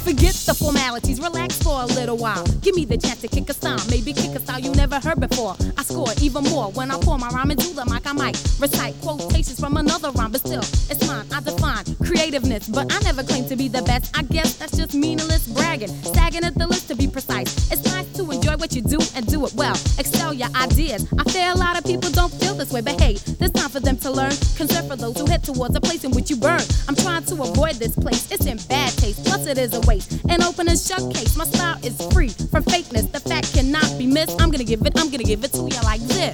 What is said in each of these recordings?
Forget the formalities, relax for a little while. Give me the chance to kick a style, maybe kick a style you never heard before. I score even more when I pour my rhyme into the mic. I might recite quotations from another rhyme, but still, it's mine. I define creativeness, but I never claim to be the best. I guess that's just meaningless bragging, sagging at the list to be precise. It's nice to enjoy what you do and do it well. Excel your ideas. I fear a lot of people don't feel this way, but hey, there's time for them to learn. Concern for those who head towards a place in which you burn. I'm trying to avoid this place. It's in bad taste, plus it is a waste. An open and shut case. My style is free from fakeness. The fact cannot be missed. I'm gonna give it to you like this.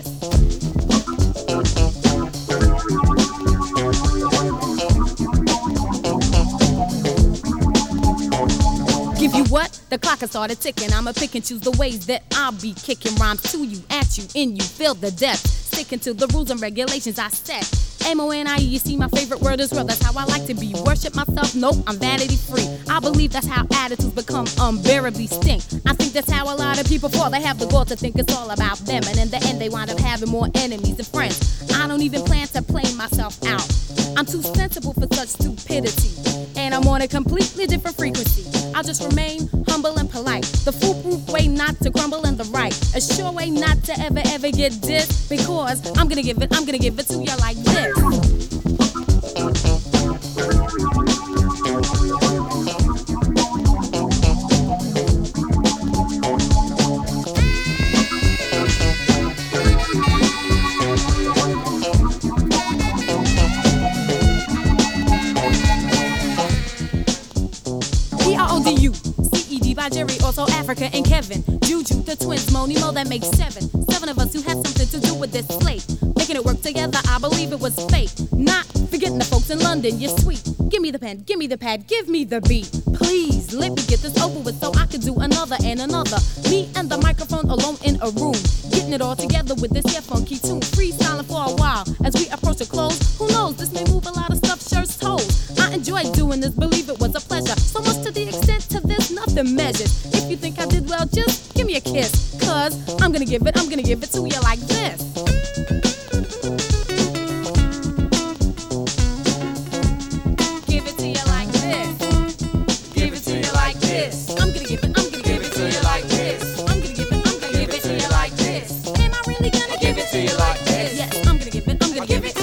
Give you what? The clock has started ticking. I'ma pick and choose the ways that I'll be kicking rhymes to you, at you, in you. Feel the depth. Sticking to the rules and regulations I set. M-O-N-I-E, you see my favorite word is real. That's how I like to be. Worship myself? Nope, I'm vanity free. I believe that's how attitudes become unbearably stink. I think that's how a lot of people fall. They have the goal to think it's all about them, and in the end they wind up having more enemies than friends. I don't even plan to play myself out. I'm too sensible for such stupidity, and I'm on a completely different frequency. I'll just remain humble and polite. The foolproof way not to crumble in the right. A sure way not to ever get dissed, because I'm gonna give it to you like this. P-R-O-D-U-C-E-D by Jerry, also Africa and Kevin. Juju, the twins, Moni Mo, that makes seven. Seven of us who had something to do with this slate. Making it work together, I believe it was fate. Not forgetting the folks in London, you're sweet. Give me the pen, give me the pad, give me the beat. Please, let me get this over with so I can do another and another. Me and the microphone alone in a room. Getting it all together with this here funky tune. Freestyling for a while as we approach a close. Who knows, this may move a lot of stuff, shirts, toes. I enjoyed doing this, believe it was a pleasure. So much to the extent to this, nothing measured. If you think I did well, just give me a kiss. Cause I'm gonna give it to you like this. Give it to you like this. Give it to you like this. I'm gonna give it to you like this. I'm gonna give it to you like this. Am I really gonna give it to you like this? Yes, I'm gonna give it